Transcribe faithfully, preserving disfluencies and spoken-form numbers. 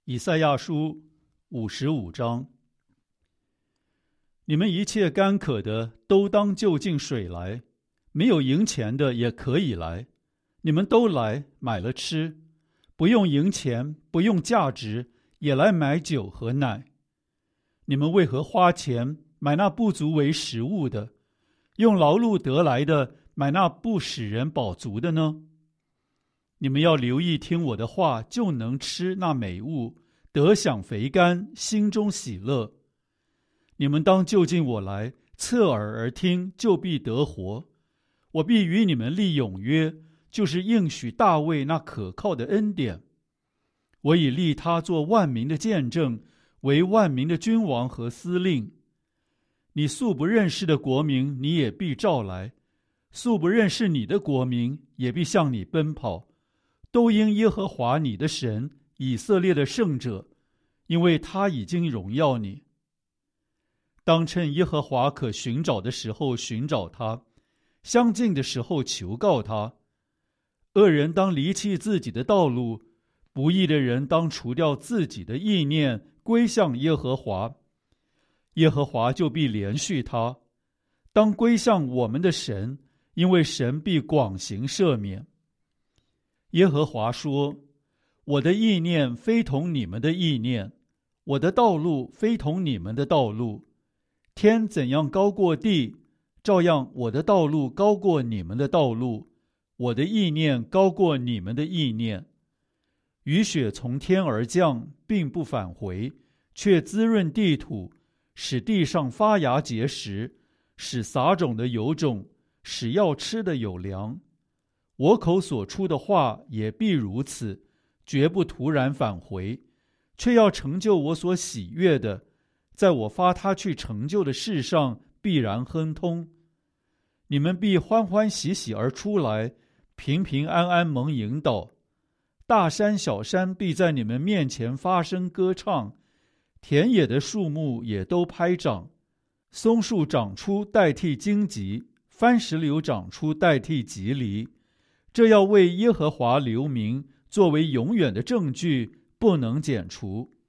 以赛亚书五十五章。你们一切干渴的都当就近水来，没有银钱的也可以来，你们都来买了吃，不用银钱，不用价值，也来买酒和奶。你们为何花钱买那不足为食物的，用劳碌得来的买那不使人饱足的呢？你们要留意听我的话，就能吃那美物，得享肥甘，心中喜乐。你们当就近我来，侧耳而听，就必得活。我必与你们立永约，就是应许大卫那可靠的恩典。我已立他做万民的见证，为万民的君王和司令。你素不认识的国民，你也必召来；素不认识你的国民，也必向你奔跑。都因耶和华你的神，以色列的圣者，因为他已经荣耀你。当趁耶和华可寻找的时候寻找他，相近的时候求告他。恶人当离弃自己的道路，不义的人当除掉自己的意念，归向耶和华。耶和华就必连续他。当归向我们的神，因为神必广行赦免。耶和华说：我的意念非同你们的意念，我的道路非同你们的道路。天怎样高过地，照样我的道路高过你们的道路，我的意念高过你们的意念。雨雪从天而降，并不返回，却滋润地土，使地上发芽结实，使撒种的有种，使要吃的有粮。我口所出的话也必如此，绝不突然返回，却要成就我所喜悦的，在我发他去成就的事上必然亨通。你们必欢欢喜喜而出来，平平安安蒙引导。大山小山必在你们面前发声歌唱，田野的树木也都拍掌。松树长出代替荆棘，番石榴长出代替棘藜。这要为耶和华留名，作为永远的证据，不能剪除。